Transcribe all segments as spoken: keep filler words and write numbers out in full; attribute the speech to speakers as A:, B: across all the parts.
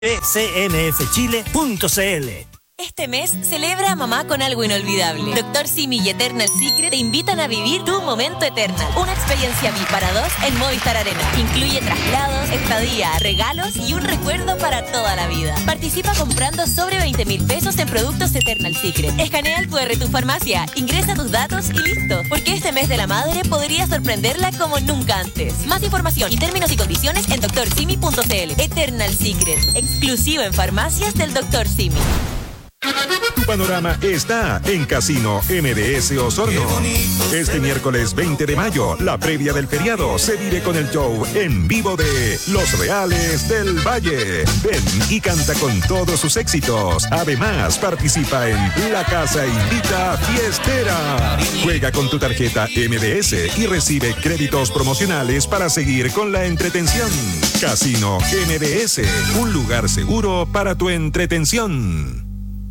A: c n f chile punto c l.
B: Este mes celebra a mamá con algo inolvidable. Doctor Simi y Eternal Secret te invitan a vivir tu momento Eternal. Una experiencia V I P para dos en Movistar Arena. Incluye traslados, estadía, regalos y un recuerdo para toda la vida. Participa comprando sobre veinte mil pesos en productos Eternal Secret. Escanea el cu erre de tu farmacia, ingresa tus datos y listo. Porque este mes de la madre podría sorprenderla como nunca antes. Más información y términos y condiciones en doctor simi punto c l. Eternal Secret, exclusivo en farmacias del doctor Simi.
C: Tu panorama está en Casino M D S Osorno. Este miércoles veinte de mayo, la previa del feriado se vive con el show en vivo de Los Reales del Valle. Ven y canta con todos sus éxitos. Además, participa en La Casa Invita Fiestera. Juega con tu tarjeta M D S y recibe créditos promocionales para seguir con la entretención. Casino M D S, un lugar seguro para tu entretención.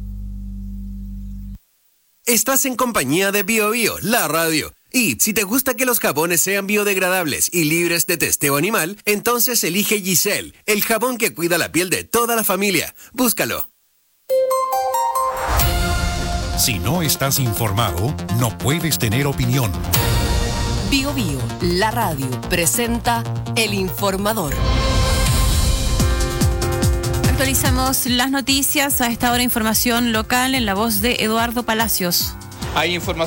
D: Estás en compañía de Bio Bio, la radio. Y si te gusta que los jabones sean biodegradables y libres de testeo animal, entonces elige Giselle, el jabón que cuida la piel de toda la familia. Búscalo.
E: Si no estás informado, no puedes tener opinión.
F: Bio Bio, la radio, presenta El Informador.
G: Actualizamos las noticias. A esta hora, información local en la voz de Eduardo Palacios.
H: Hay información